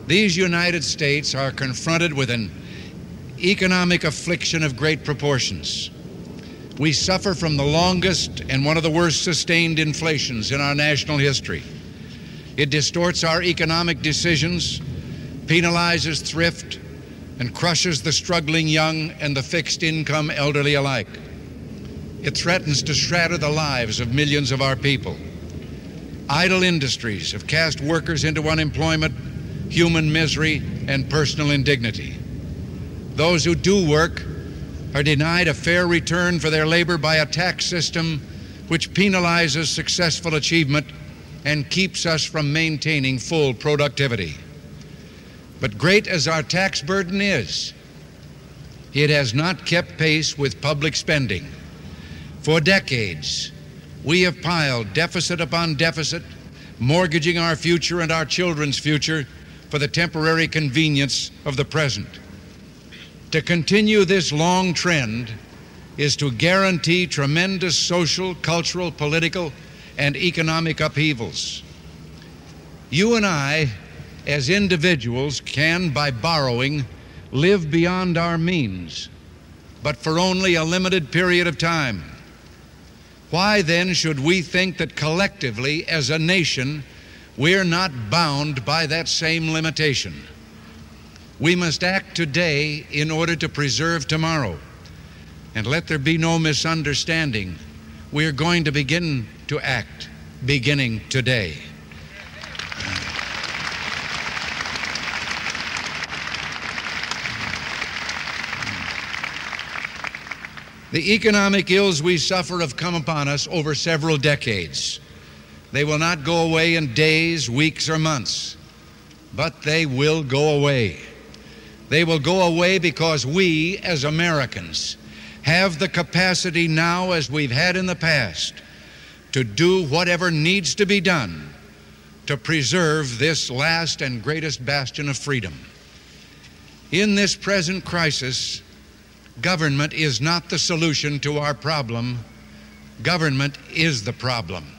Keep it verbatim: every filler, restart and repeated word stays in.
these United States are confronted with an economic affliction of great proportions. We suffer from the longest and one of the worst sustained inflations in our national history. It distorts our economic decisions, penalizes thrift, and crushes the struggling young and the fixed-income elderly alike. It threatens to shatter the lives of millions of our people. Idle industries have cast workers into unemployment, human misery, and personal indignity. Those who do work are denied a fair return for their labor by a tax system which penalizes successful achievement and keeps us from maintaining full productivity. But great as our tax burden is, it has not kept pace with public spending. For decades, we have piled deficit upon deficit, mortgaging our future and our children's future for the temporary convenience of the present. To continue this long trend is to guarantee tremendous social, cultural, political, and economic upheavals. You and I, as individuals, can, by borrowing, live beyond our means, but for only a limited period of time. Why then should we think that collectively, as a nation, we're not bound by that same limitation? We must act today in order to preserve tomorrow. And let there be no misunderstanding. We're going to begin to act beginning today. The economic ills we suffer have come upon us over several decades. They will not go away in days, weeks, or months, but they will go away. They will go away because we, as Americans, have the capacity now, as we've had in the past, to do whatever needs to be done to preserve this last and greatest bastion of freedom. In this present crisis, government is not the solution to our problem. Government is the problem.